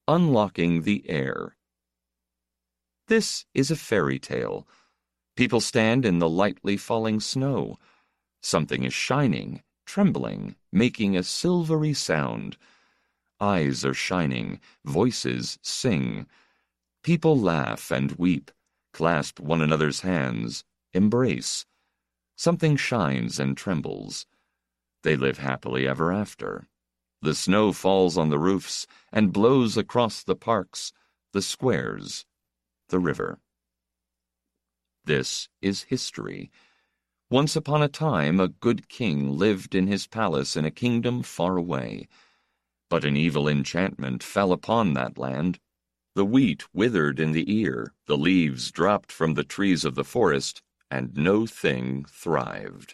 Unlocking the Air. This is a fairy tale. People stand in the lightly falling snow. Something is shining, trembling, making a silvery sound. Eyes are shining, voices sing. People laugh and weep, clasp one another's hands, embrace. Something shines and trembles. They live happily ever after. The snow falls on the roofs and blows across the parks, the squares, the river. This is history. Once upon a time, a good king lived in his palace in a kingdom far away. But an evil enchantment fell upon that land. The wheat withered in the ear, the leaves dropped from the trees of the forest, and no thing thrived.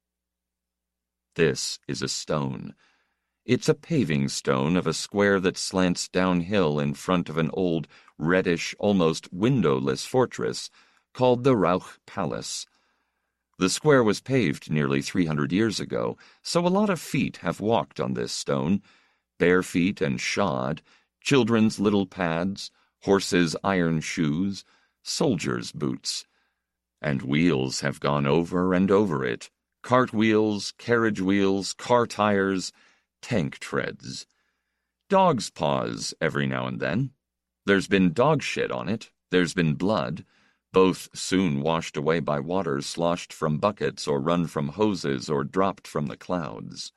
This is a stone. It's a paving stone of a square that slants downhill in front of an old, reddish, almost windowless fortress called the Rauch Palace. The square was paved nearly 300 years ago, so a lot of feet have walked on this stone, bare feet and shod, children's little pads, horses' iron shoes, soldiers' boots. And wheels have gone over and over it, cartwheels, carriage wheels, car tires, tank treads. Dog's paws every now and then. There's been dog shit on it, there's been blood, both soon washed away by water sloshed from buckets or run from hoses or dropped from the clouds.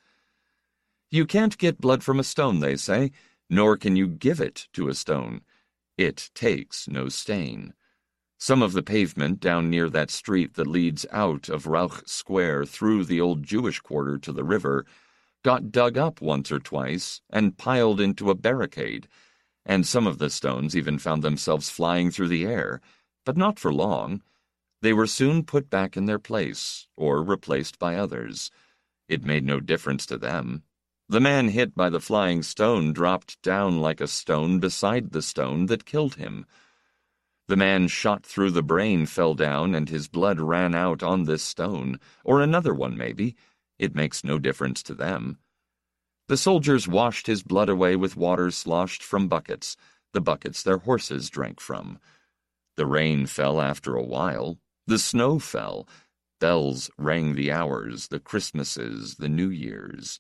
You can't get blood from a stone, they say, nor can you give it to a stone. It takes no stain. Some of the pavement down near that street that leads out of Rauch Square through the old Jewish quarter to the river got dug up once or twice and piled into a barricade, and some of the stones even found themselves flying through the air, but not for long. They were soon put back in their place, or replaced by others. It made no difference to them. The man hit by the flying stone dropped down like a stone beside the stone that killed him. The man shot through the brain fell down and his blood ran out on this stone, or another one maybe. It makes no difference to them. The soldiers washed his blood away with water sloshed from buckets, the buckets their horses drank from. The rain fell after a while. The snow fell. Bells rang the hours, the Christmases, the New Years.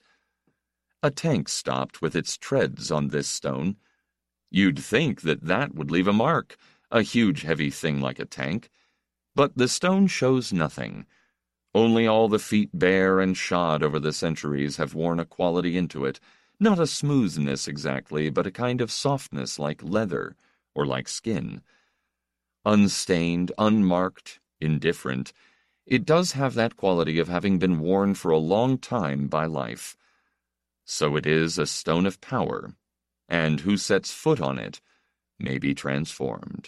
A tank stopped with its treads on this stone. You'd think that would leave a mark, a huge heavy thing like a tank. But the stone shows nothing. Only all the feet bare and shod over the centuries have worn a quality into it, not a smoothness exactly, but a kind of softness like leather or like skin. Unstained, unmarked, indifferent, it does have that quality of having been worn for a long time by life. So it is a stone of power, and who sets foot on it may be transformed.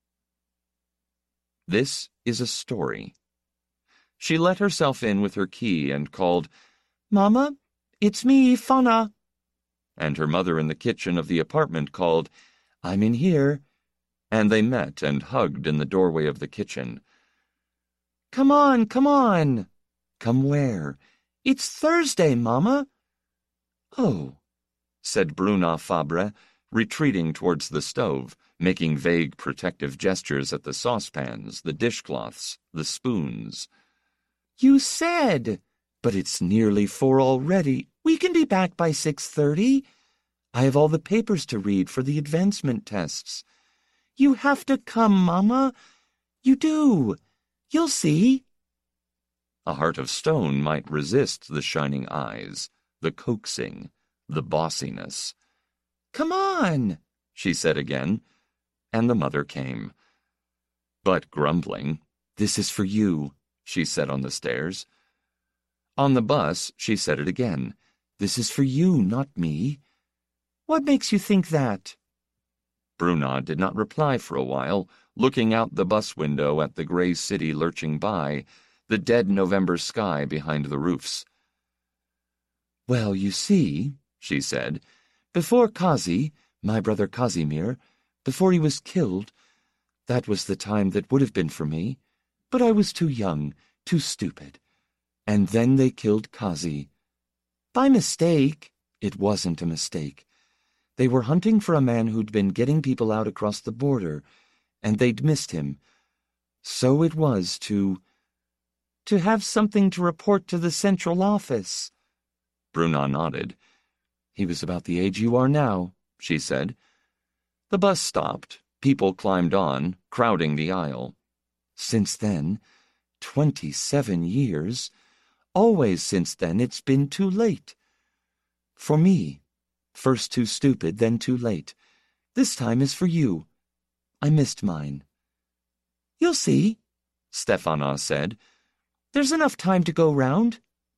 This is a story. She let herself in with her key and called, "Mama, it's me, Fanna." And her mother in the kitchen of the apartment called, "I'm in here." And they met and hugged in the doorway of the kitchen. "Come on, come on." "Come where?" "It's Thursday, Mama." "Oh," said Bruna Fabre, retreating towards the stove, making vague protective gestures at the saucepans, the dishcloths, the spoons. "You said." "But it's nearly 4 already. We can be back by 6:30. I have all the papers to read for the advancement tests." "You have to come, Mama. You do. You'll see." A heart of stone might resist the shining eyes, the coaxing, the bossiness. "Come on," she said again, and the mother came. But grumbling, "This is for you," she said on the stairs. On the bus, she said it again. "This is for you, not me." "What makes you think that?" Bruna did not reply for a while, looking out the bus window at the gray city lurching by, the dead November sky behind the roofs. "Well, you see," she said, "before Kazi, my brother Casimir, before he was killed, that was the time that would have been for me. But I was too young, too stupid. And then they killed Kazi. By mistake." "It wasn't a mistake. They were hunting for a man who'd been getting people out across the border, and they'd missed him. So it was to have something to report to the central office. Bruna nodded. He was about the age you are now, she said. The bus stopped. People climbed on, crowding the aisle. Since then, 27 years, always since then it's been too late. For me, first too stupid, then too late. This time is for you. I missed mine. You'll see, Stefana said. There's enough time to go round.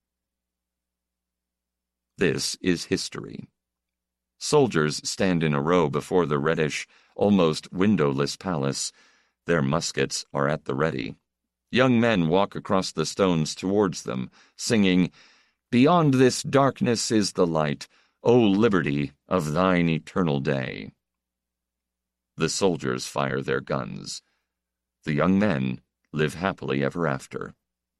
This is history. Soldiers stand in a row before the reddish, almost windowless palace. Their muskets are at the ready. Young men walk across the stones towards them, singing, "Beyond this darkness is the light, O liberty of thine eternal day." The soldiers fire their guns. The young men live happily ever after.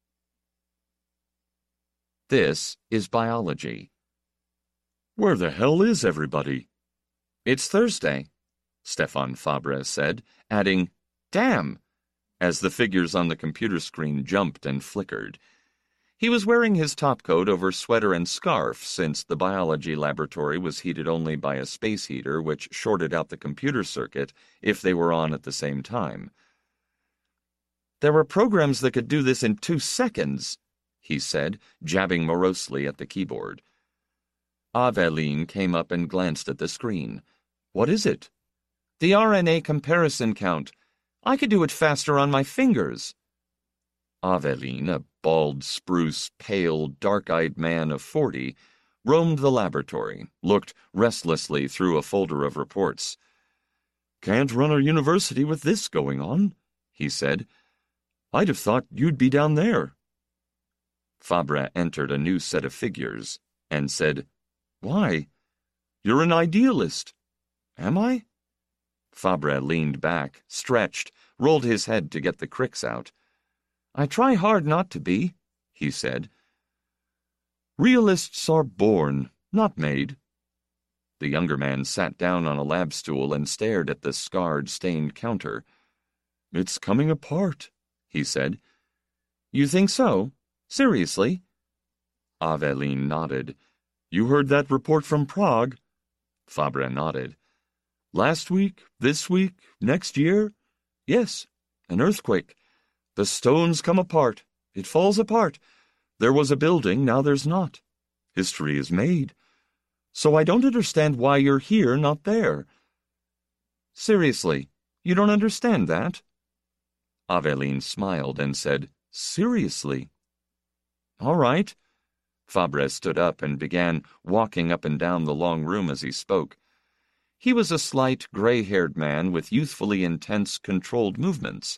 This is biology. Where the hell is everybody? It's Thursday, Stefan Fabre said, adding, "Damn," as the figures on the computer screen jumped and flickered. He was wearing his topcoat over sweater and scarf, since the biology laboratory was heated only by a space heater which shorted out the computer circuit if they were on at the same time. "There were programs that could do this in 2 seconds, he said, jabbing morosely at the keyboard. Aveline came up and glanced at the screen. "What is it?" "The RNA comparison count. I could do it faster on my fingers." Aveline, a bald, spruce, pale, dark-eyed man of 40, roamed the laboratory, looked restlessly through a folder of reports. "Can't run a university with this going on," he said. "I'd have thought you'd be down there." Fabre entered a new set of figures and said, "Why? You're an idealist." "Am I?" Fabre leaned back, stretched, rolled his head to get the cricks out. "I try hard not to be," he said. "Realists are born, not made." The younger man sat down on a lab stool and stared at the scarred, stained counter. "It's coming apart," he said. "You think so? Seriously?" Aveline nodded. "You heard that report from Prague?" Fabre nodded. "Last week, this week, next year? Yes, an earthquake. The stones come apart. It falls apart. There was a building, now there's not. History is made. So I don't understand why you're here, not there." "Seriously, you don't understand that?" Aveline smiled and said, "Seriously." "All right." Fabre stood up and began walking up and down the long room as he spoke. He was a slight, gray-haired man with youthfully intense, controlled movements.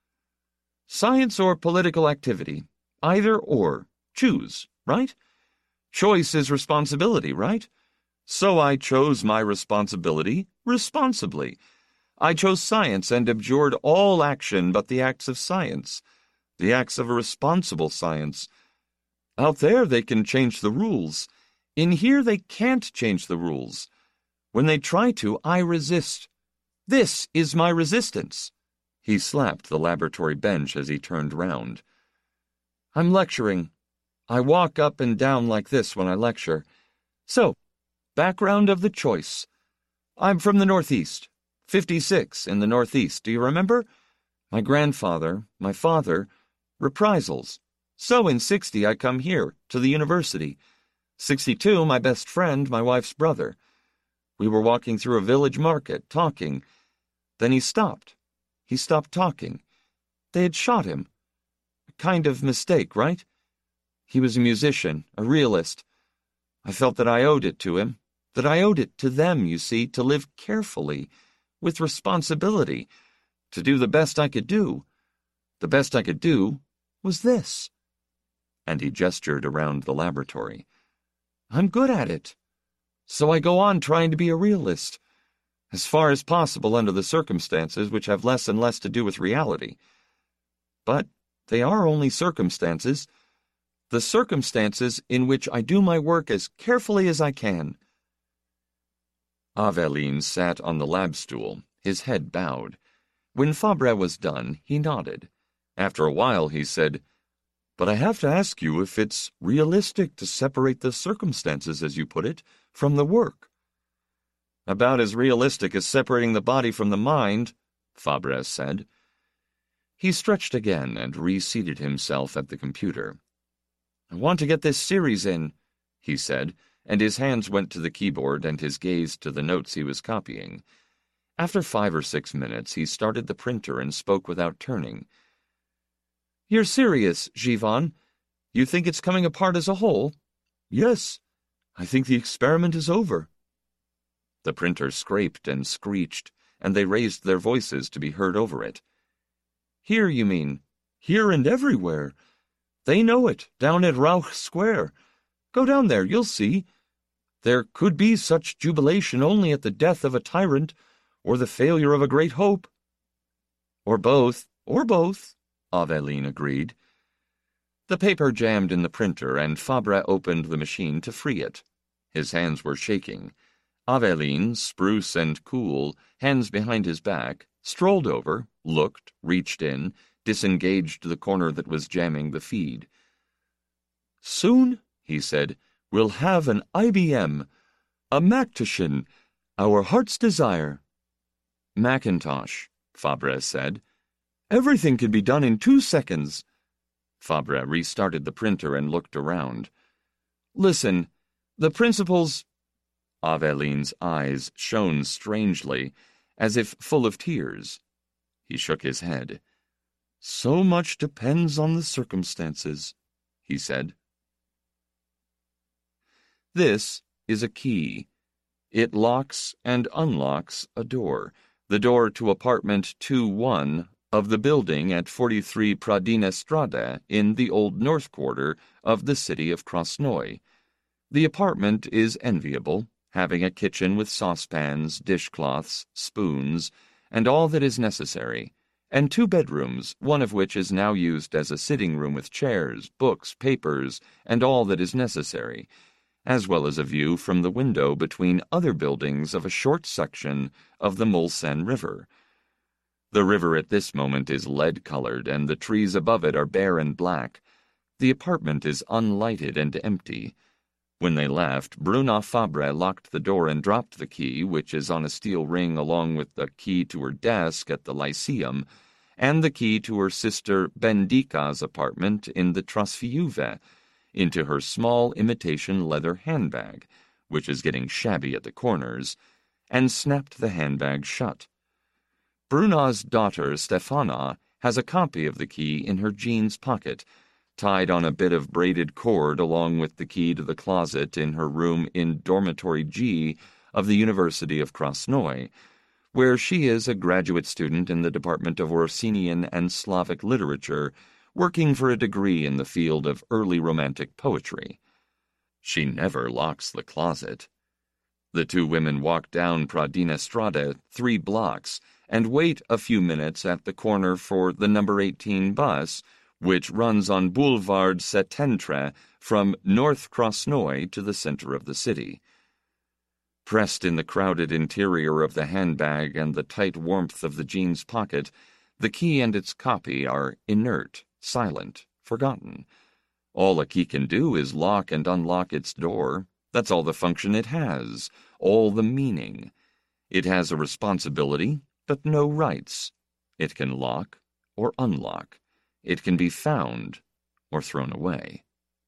"Science or political activity? Either or. Choose, right? Choice is responsibility, right? So I chose my responsibility responsibly. I chose science and abjured all action but the acts of science, the acts of a responsible science. Out there they can change the rules. In here they can't change the rules. When they try to, I resist. This is my resistance." He slapped the laboratory bench as he turned round. "I'm lecturing. I walk up and down like this when I lecture. So, background of the choice. I'm from the Northeast. 56 in the Northeast, do you remember? My grandfather, my father, reprisals. So in 60 I come here, to the university. 62, my best friend, my wife's brother. We were walking through a village market, talking. Then he stopped. He stopped talking. They had shot him. A kind of mistake, right? He was a musician, a realist. I felt that I owed it to him, that I owed it to them, you see, to live carefully, with responsibility, to do the best I could do. The best I could do was this." And he gestured around the laboratory. "I'm good at it. So I go on trying to be a realist, as far as possible under the circumstances which have less and less to do with reality. But they are only circumstances, the circumstances in which I do my work as carefully as I can." Aveline sat on the lab stool, his head bowed. When Fabre was done, he nodded. After a while, he said, "But I have to ask you if it's realistic to separate the circumstances, as you put it, from the work." "About as realistic as separating the body from the mind," Fabre said. He stretched again and reseated himself at the computer. "I want to get this series in," he said, and his hands went to the keyboard and his gaze to the notes he was copying. After 5 or 6 minutes, he started the printer and spoke without turning. "You're serious, Jivan? You think it's coming apart as a whole?" "Yes. I think the experiment is over." The printer scraped and screeched, and they raised their voices to be heard over it. "Here, you mean?" "Here and everywhere. They know it, down at Rauch Square. Go down there, you'll see. There could be such jubilation only at the death of a tyrant, or the failure of a great hope." "Or both." "Or both," Aveline agreed. The paper jammed in the printer, and Fabre opened the machine to free it. His hands were shaking. Aveline, spruce and cool, hands behind his back, strolled over, looked, reached in, disengaged the corner that was jamming the feed. "Soon," he said, "we'll have an IBM, a Macintosh, our heart's desire." "Macintosh," Fabre said. "Everything can be done in 2 seconds." Fabre restarted the printer and looked around. "Listen, the principles—" Aveline's eyes shone strangely, as if full of tears. He shook his head. "So much depends on the circumstances," he said. This is a key. It locks and unlocks a door, the door to apartment 2-1 of the building at 43 Pradina Strada in the Old North Quarter of the city of Krasnoy. The apartment is enviable, having a kitchen with saucepans, dishcloths, spoons, and all that is necessary, and 2 bedrooms, one of which is now used as a sitting room with chairs, books, papers, and all that is necessary, as well as a view from the window between other buildings of a short section of the Mulsanne River. The river at this moment is lead-colored, and the trees above it are bare and black. The apartment is unlighted and empty. When they left, Bruna Fabre locked the door and dropped the key, which is on a steel ring along with the key to her desk at the Lyceum, and the key to her sister Bendica's apartment in the Trasviuve, into her small imitation leather handbag, which is getting shabby at the corners, and snapped the handbag shut. Bruna's daughter, Stefana, has a copy of the key in her jeans pocket, tied on a bit of braided cord along with the key to the closet in her room in Dormitory G of the University of Krasnoy, where she is a graduate student in the Department of Orsinian and Slavic Literature, working for a degree in the field of early Romantic poetry. She never locks the closet. The 2 women walk down Pradina Strada 3 blocks and wait a few minutes at the corner for the number 18 bus, which runs on Boulevard Setentre from North Krasnoy to the center of the city. Pressed in the crowded interior of the handbag and the tight warmth of the jeans pocket, the key and its copy are inert, silent, forgotten. All a key can do is lock and unlock its door. That's all the function it has, all the meaning. It has a responsibility, but no rights. It can lock or unlock. It can be found or thrown away.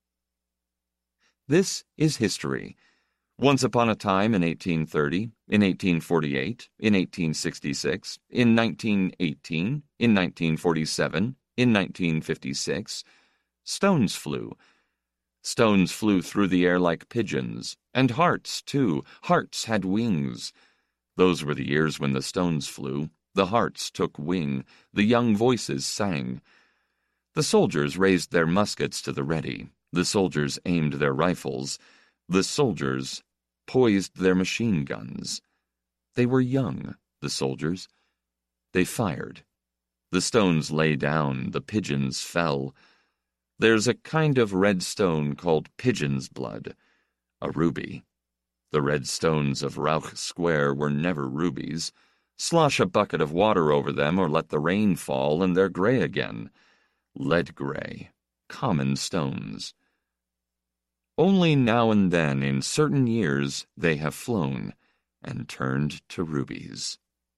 This is history. Once upon a time in 1830, in 1848, in 1866, in 1918, in 1947, in 1956, stones flew. Stones flew through the air like pigeons, and hearts, too. Hearts had wings. Those were the years when the stones flew. The hearts took wing. The young voices sang. The soldiers raised their muskets to the ready. The soldiers aimed their rifles. The soldiers poised their machine guns. They were young, the soldiers. They fired. The stones lay down. The pigeons fell. There's a kind of red stone called pigeon's blood, a ruby. The red stones of Rauch Square were never rubies. Slosh a bucket of water over them or let the rain fall and they're gray again. Lead gray. Common stones. Only now and then in certain years they have flown and turned to rubies.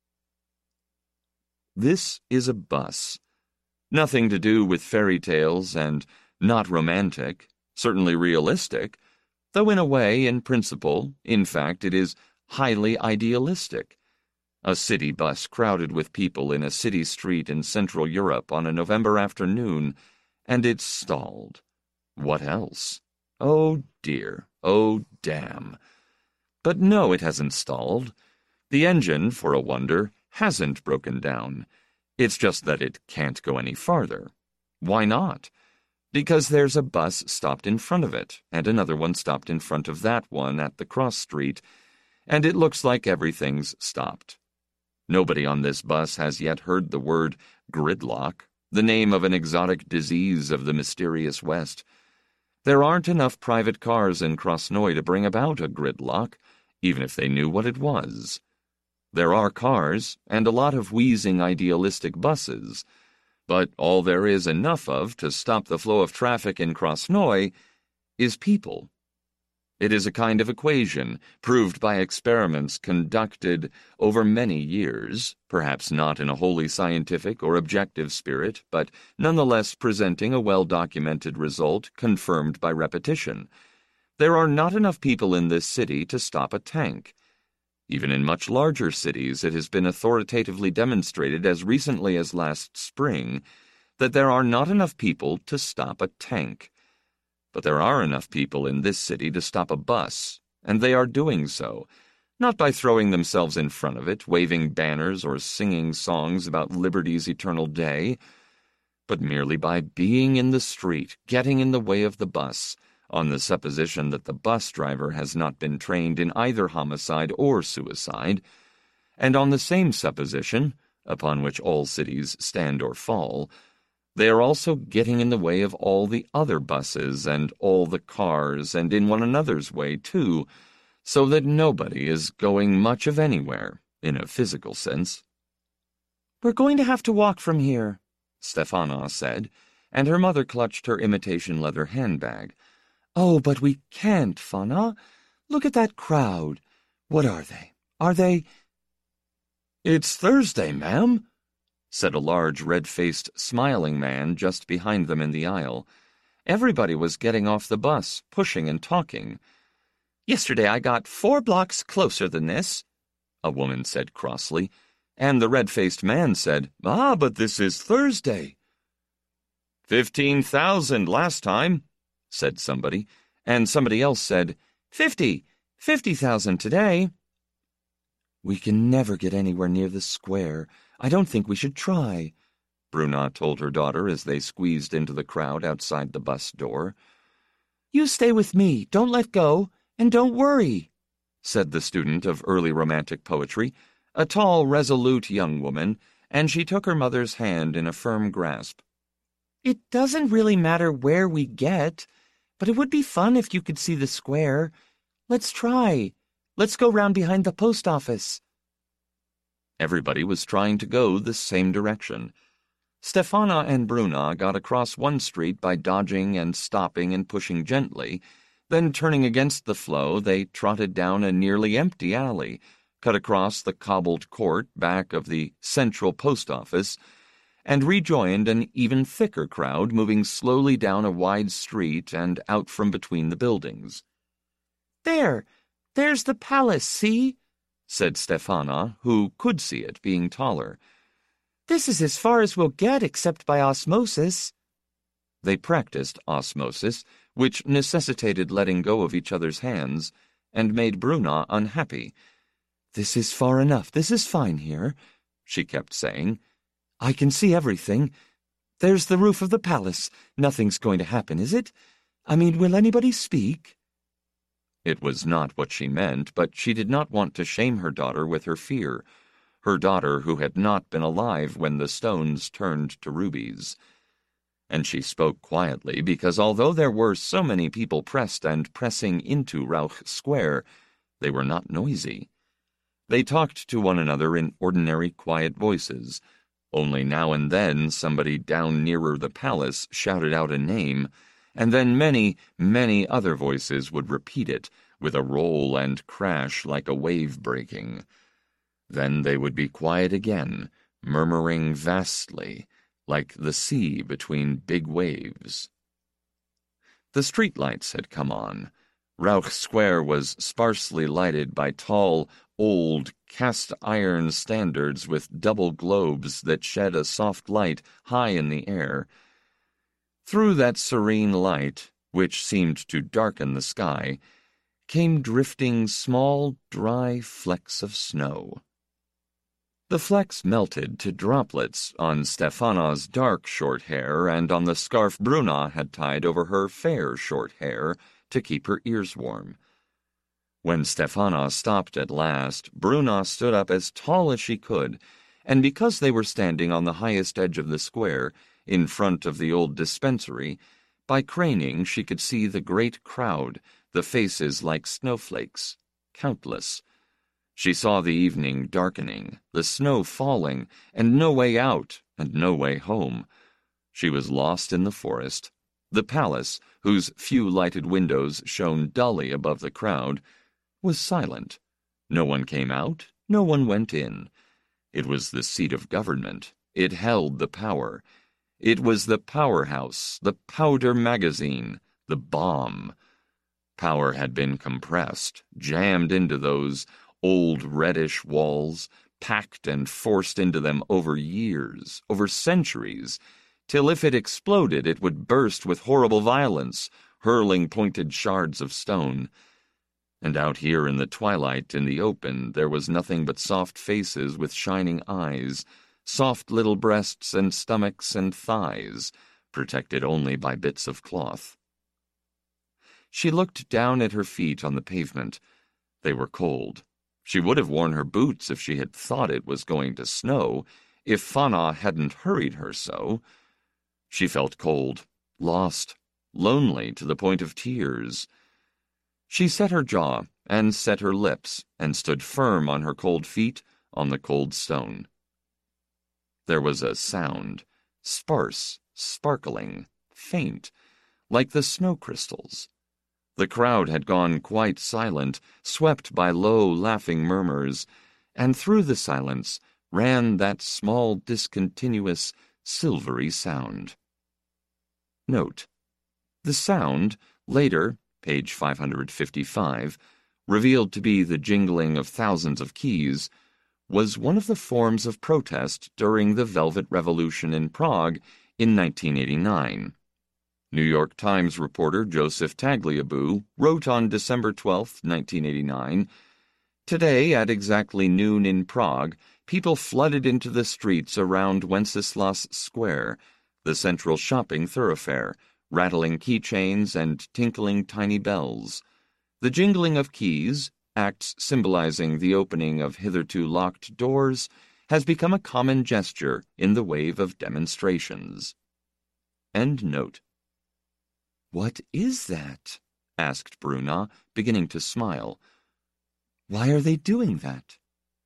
This is a bus. Nothing to do with fairy tales and not romantic, certainly realistic, though in a way, in principle, in fact, it is highly idealistic. A city bus crowded with people in a city street in Central Europe on a November afternoon, and it's stalled. What else? Oh dear, oh damn. But no, it hasn't stalled. The engine, for a wonder, hasn't broken down. It's just that it can't go any farther. Why not? Because there's a bus stopped in front of it, and another one stopped in front of that one at the cross street, and it looks like everything's stopped. Nobody on this bus has yet heard the word gridlock, the name of an exotic disease of the mysterious West. There aren't enough private cars in Krasnoye to bring about a gridlock, even if they knew what it was. There are cars, and a lot of wheezing idealistic buses, but all there is enough of to stop the flow of traffic in Krasnoye is people. It is a kind of equation, proved by experiments conducted over many years, perhaps not in a wholly scientific or objective spirit, but nonetheless presenting a well-documented result confirmed by repetition. There are not enough people in this city to stop a tank. Even in much larger cities, it has been authoritatively demonstrated as recently as last spring that there are not enough people to stop a tank. But there are enough people in this city to stop a bus, and they are doing so, not by throwing themselves in front of it, waving banners or singing songs about liberty's eternal day, but merely by being in the street, getting in the way of the bus, on the supposition that the bus driver has not been trained in either homicide or suicide, and on the same supposition, upon which all cities stand or fall, they are also getting in the way of all the other buses and all the cars and in one another's way, too, so that nobody is going much of anywhere, in a physical sense. "We're going to have to walk from here," Stefana said, and her mother clutched her imitation leather handbag. "Oh, but we can't, Fana. Look at that crowd. What are they? Are they—" "It's Thursday, ma'am," said a large, red-faced, smiling man just behind them in the aisle. Everybody was getting off the bus, pushing and talking. "Yesterday I got 4 blocks closer than this," a woman said crossly, and the red-faced man said, "Ah, but this is Thursday." 15,000 last time," said somebody, and somebody else said, 50,000 today." "We can never get anywhere near the square. I don't think we should try," Bruna told her daughter as they squeezed into the crowd outside the bus door. "You stay with me, don't let go, and don't worry," said the student of early romantic poetry, a tall, resolute young woman, and she took her mother's hand in a firm grasp. "It doesn't really matter where we get, but it would be fun if you could see the square. Let's try. Let's go round behind the post office." Everybody was trying to go the same direction. Stefana and Bruna got across one street by dodging and stopping and pushing gently. Then, turning against the flow, they trotted down a nearly empty alley, cut across the cobbled court back of the central post office, and rejoined an even thicker crowd moving slowly down a wide street and out from between the buildings. "There's the palace, see?" said Stefana, who could see it, being taller. "This is as far as we'll get except by osmosis." They practiced osmosis, which necessitated letting go of each other's hands, and made Bruna unhappy. "This is far enough, this is fine here," she kept saying. "I can see everything. There's the roof of the palace. Nothing's going to happen, is it? I mean, will anybody speak?" It was not what she meant, but she did not want to shame her daughter with her fear, her daughter who had not been alive when the stones turned to rubies. And she spoke quietly because although there were so many people pressed and pressing into Rauch Square, They were not noisy. They talked to one another in ordinary quiet voices. Only now and then somebody down nearer the palace shouted out a name, and then many, many other voices would repeat it, with a roll and crash like a wave breaking. Then they would be quiet again, murmuring vastly, like the sea between big waves. The streetlights had come on. Rauch Square was sparsely lighted by tall, old, cast-iron standards with double globes that shed a soft light high in the air. Through that serene light, which seemed to darken the sky, came drifting small, dry flecks of snow. The flecks melted to droplets on Stefana's dark short hair and on the scarf Bruna had tied over her fair short hair to keep her ears warm. When Stefana stopped at last, Bruna stood up as tall as she could, and because they were standing on the highest edge of the square, in front of the old dispensary, by craning she could see the great crowd, the faces like snowflakes, countless. She saw the evening darkening, the snow falling, and no way out and no way home. She was lost in the forest. The palace, whose few lighted windows shone dully above the crowd, was silent. No one came out, no one went in. It was the seat of government. It held the power. It was the powerhouse, the powder magazine, the bomb. Power had been compressed, jammed into those old reddish walls, packed and forced into them over years, over centuries, till if it exploded it would burst with horrible violence, hurling pointed shards of stone. And out here in the twilight, in the open, there was nothing but soft faces with shining eyes, soft little breasts and stomachs and thighs, protected only by bits of cloth. She looked down at her feet on the pavement. They were cold. She would have worn her boots if she had thought it was going to snow, if Fana hadn't hurried her so. She felt cold, lost, lonely to the point of tears. She set her jaw and set her lips and stood firm on her cold feet on the cold stone. There was a sound, sparse, sparkling, faint, like the snow crystals. The crowd had gone quite silent, swept by low, laughing murmurs, and through the silence ran that small, discontinuous, silvery sound. Note: the sound, later, page 555, revealed to be the jingling of thousands of keys, was one of the forms of protest during the Velvet Revolution in Prague in 1989. New York Times reporter Joseph Tagliabue wrote on December 12, 1989, "Today, at exactly noon in Prague, people flooded into the streets around Wenceslas Square, the central shopping thoroughfare, rattling keychains and tinkling tiny bells. The jingling of keys, acts symbolizing the opening of hitherto locked doors, has become a common gesture in the wave of demonstrations." End note. "What is that?" asked Bruna, beginning to smile. "Why are they doing that?"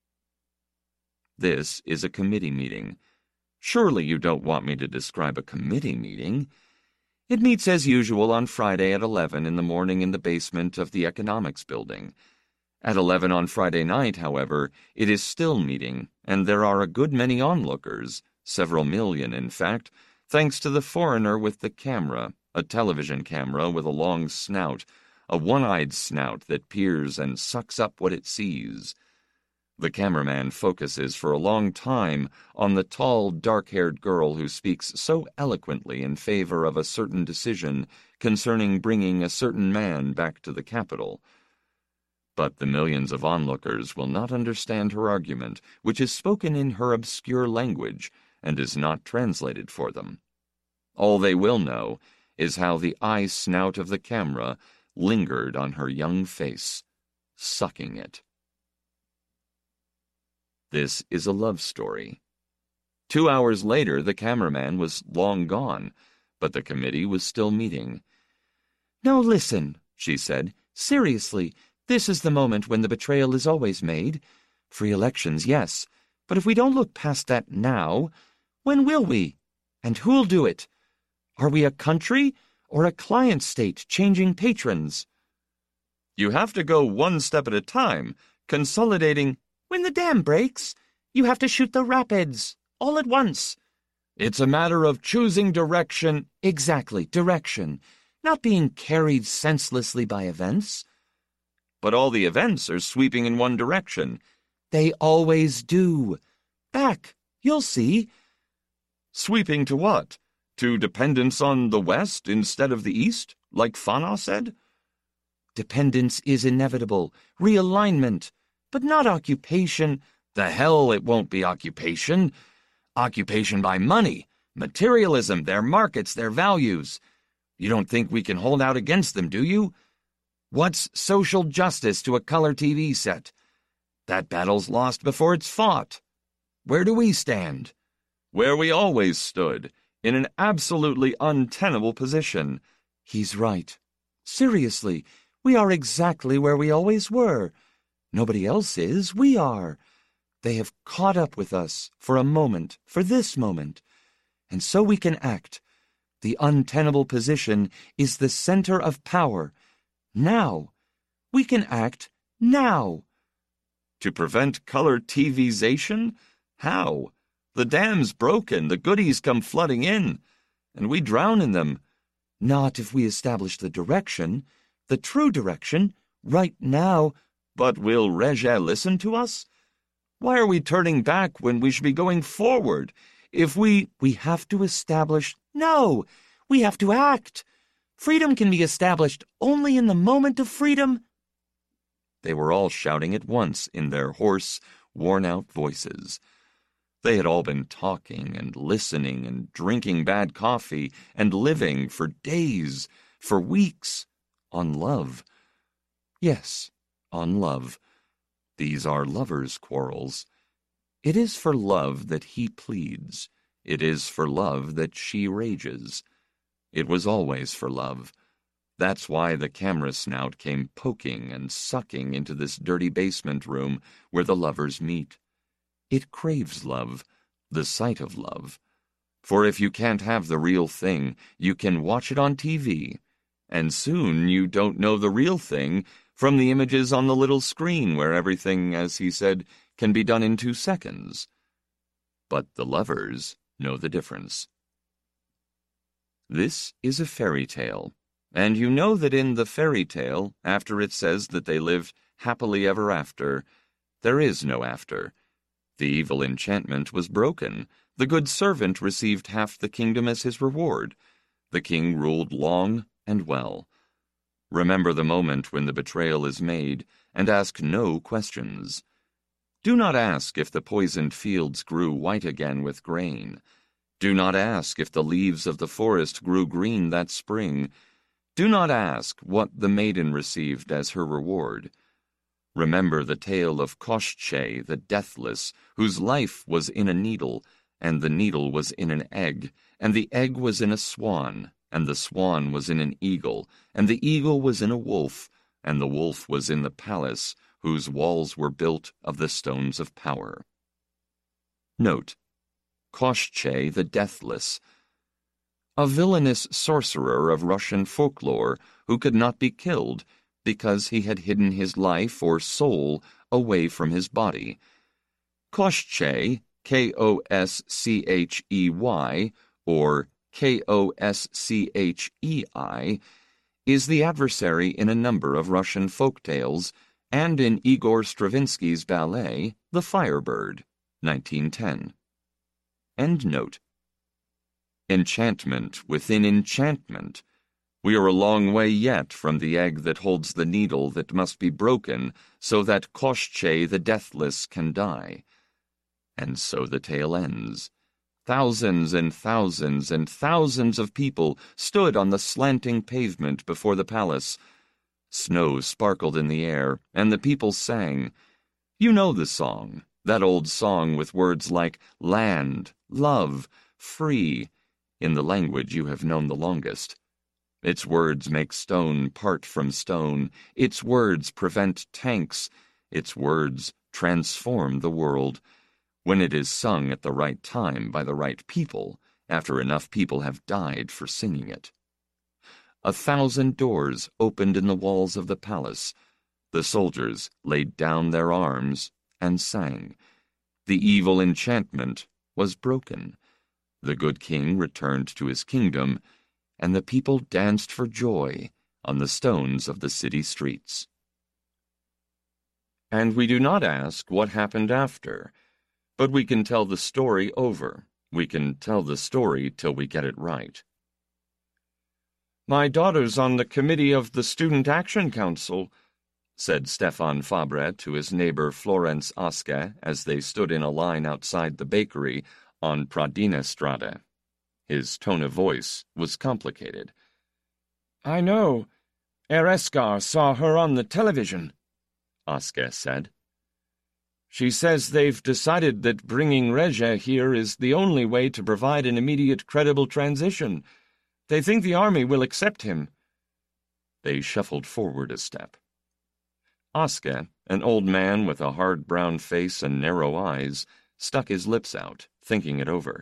"This is a committee meeting. Surely you don't want me to describe a committee meeting? It meets as usual on Friday at 11 in the morning in the basement of the Economics Building. At 11 on Friday night, however, it is still meeting, and there are a good many onlookers, several million in fact, thanks to the foreigner with the camera, a television camera with a long snout, a one-eyed snout that peers and sucks up what it sees. The cameraman focuses for a long time on the tall, dark-haired girl who speaks so eloquently in favor of a certain decision concerning bringing a certain man back to the capital. But the millions of onlookers will not understand her argument, which is spoken in her obscure language and is not translated for them. All they will know is how the eye-snout of the camera lingered on her young face, sucking it. This is a love story. 2 hours later, the cameraman was long gone, but the committee was still meeting. "Now listen," she said. "Seriously, This is the moment when the betrayal is always made. Free elections, yes, but if we don't look past that now, when will we? And who'll do it? Are we a country or a client state changing patrons? You have to go one step at a time, consolidating. When the dam breaks, you have to shoot the rapids, all at once. It's a matter of choosing direction. Exactly, direction, not being carried senselessly by events. But all the events are sweeping in one direction. They always do. Back, you'll see. Sweeping to what? To dependence on the West instead of the East, like Fanon said? Dependence is inevitable, realignment, but not occupation. The hell it won't be occupation. Occupation by money, materialism, their markets, their values. You don't think we can hold out against them, do you? What's social justice to a color TV set? That battle's lost before it's fought. Where do we stand? Where we always stood, in an absolutely untenable position. He's right. Seriously, we are exactly where we always were. Nobody else is, we are. They have caught up with us for a moment, for this moment. And so we can act. The untenable position is the center of power. Now. We can act now. To prevent color TVization? How? The dam's broken, the goodies come flooding in, and we drown in them. Not if we establish the direction, the true direction, right now. But will Reget listen to us? Why are we turning back when we should be going forward? If we have to establish... No, we have to act. Freedom can be established only in the moment of freedom. They were all shouting at once in their hoarse, worn-out voices. They had all been talking and listening and drinking bad coffee and living for days, for weeks, on love. Yes, on love. These are lovers' quarrels. It is for love that he pleads. It is for love that she rages. It was always for love. That's why the camera snout came poking and sucking into this dirty basement room where the lovers meet. It craves love, the sight of love. For if you can't have the real thing, you can watch it on TV. And soon you don't know the real thing from the images on the little screen where everything, as he said, can be done in 2 seconds. But the lovers know the difference. This is a fairy tale, and you know that in the fairy tale, after it says that they lived happily ever after, there is no after. The evil enchantment was broken. The good servant received half the kingdom as his reward. The king ruled long and well. Remember the moment when the betrayal is made, and ask no questions. Do not ask if the poisoned fields grew white again with grain. Do not ask if the leaves of the forest grew green that spring. Do not ask what the maiden received as her reward. Remember the tale of Koshchei the Deathless, whose life was in a needle, and the needle was in an egg, and the egg was in a swan, and the swan was in an eagle, and the eagle was in a wolf, and the wolf was in the palace, whose walls were built of the stones of power. Note: Koshchei the Deathless, a villainous sorcerer of Russian folklore who could not be killed because he had hidden his life or soul away from his body. Koshchei, Koschei, or Koschei, is the adversary in a number of Russian folk tales and in Igor Stravinsky's ballet, The Firebird, 1910. End note. Enchantment within enchantment. We are a long way yet from the egg that holds the needle that must be broken so that Koshchei the Deathless can die. And so the tale ends. Thousands and thousands and thousands of people stood on the slanting pavement before the palace. Snow sparkled in the air, and the people sang. You know the song, that old song with words like land, love, free, in the language you have known the longest. Its words make stone part from stone. Its words prevent tanks. Its words transform the world. When it is sung at the right time by the right people, after enough people have died for singing it. 1,000 doors opened in the walls of the palace. The soldiers laid down their arms and sang. The evil enchantment was broken. The good king returned to his kingdom, and the people danced for joy on the stones of the city streets. And we do not ask what happened after, but we can tell the story over. We can tell the story till we get it right. "My daughter's on the committee of the Student Action Council," said Stefan Fabre to his neighbor Florence Aske as they stood in a line outside the bakery on Pradinestrade. His tone of voice was complicated. "I know. Ereskar saw her on the television," Aske said. "She says they've decided that bringing Reja here is the only way to provide an immediate credible transition. They think the army will accept him." They shuffled forward a step. Aske, an old man with a hard brown face and narrow eyes, stuck his lips out, thinking it over.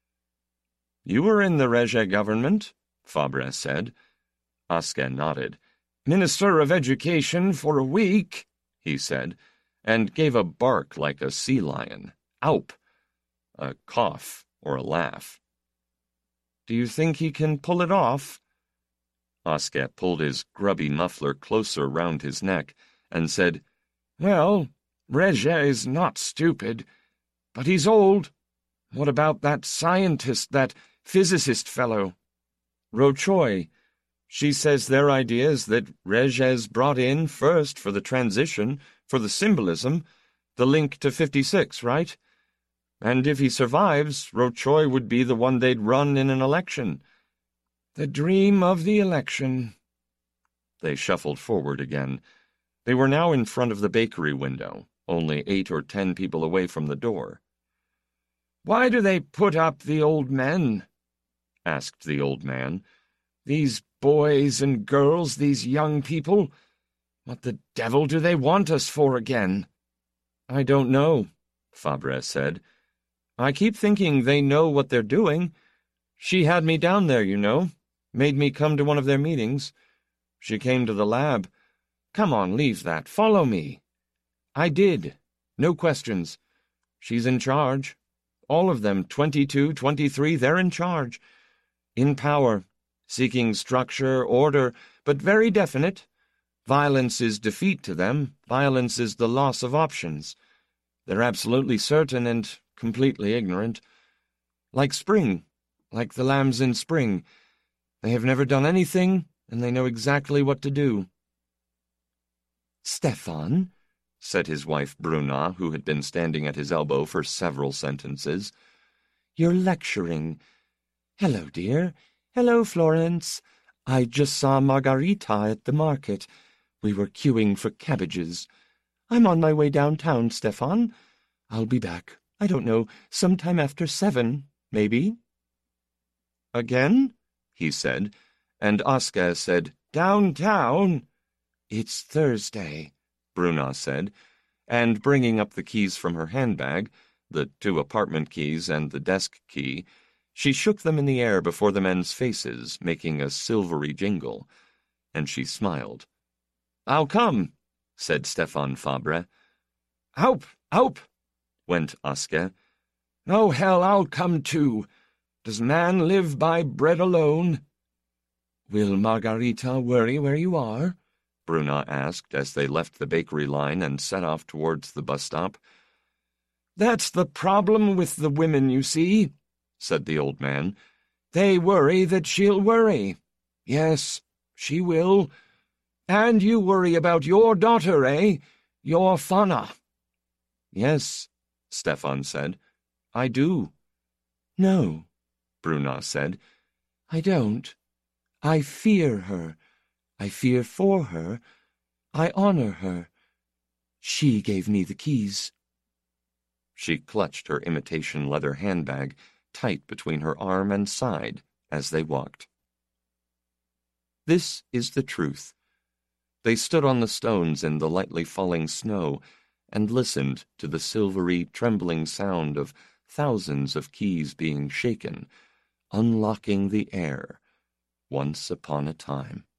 "You were in the Reja government," Fabre said. Aske nodded. "Minister of Education for a week," he said, and gave a bark like a sea lion. Aup! A cough or a laugh. "Do you think he can pull it off?" Aske pulled his grubby muffler closer round his neck and said, "Well, Reja is not stupid, but he's old. What about that scientist, that physicist fellow? Rochoi. She says their idea is that Reja's brought in first for the transition, for the symbolism, the link to 56, right? And if he survives, Rochoi would be the one they'd run in an election. The dream of the election." They shuffled forward again. They were now in front of the bakery window, only 8 or 10 people away from the door. "Why do they put up the old men?" asked the old man. "These boys and girls, these young people. What the devil do they want us for again?" "I don't know," Fabre said. "I keep thinking they know what they're doing. She had me down there, you know. Made me come to one of their meetings. She came to the lab. Come on, leave that. Follow me." I did. No questions. She's in charge. All of them, 22, 23, they're in charge. In power, seeking structure, order, but very definite. Violence is defeat to them. Violence is the loss of options. They're absolutely certain and completely ignorant. Like spring, like the lambs in spring. They have never done anything, and they know exactly what to do. "Stefan," said his wife Bruna, who had been standing at his elbow for several sentences, "you're lecturing. Hello, dear. Hello, Florence. I just saw Margarita at the market. We were queuing for cabbages. I'm on my way downtown, Stefan. I'll be back, I don't know, sometime after 7, maybe." "Again?" he said, and Aske said, "Downtown?" "It's Thursday," Bruna said, and bringing up the keys from her handbag, the 2 apartment keys and the desk key, she shook them in the air before the men's faces, making a silvery jingle, and she smiled. "I'll come," said Stefan Fabre. "Aup, aup," went Aske. "Oh, hell, I'll come too. Does man live by bread alone?" "Will Margarita worry where you are?" Bruna asked as they left the bakery line and set off towards the bus stop. "That's the problem with the women, you see," said the old man. "They worry that she'll worry. Yes, she will. And you worry about your daughter, eh? Your Fanna." "Yes," Stefan said. "I do." "No," Bruna said. "I don't. I fear her. I fear for her. I honor her. She gave me the keys." She clutched her imitation leather handbag tight between her arm and side as they walked. This is the truth. They stood on the stones in the lightly falling snow and listened to the silvery, trembling sound of thousands of keys being shaken, unlocking the air, once upon a time.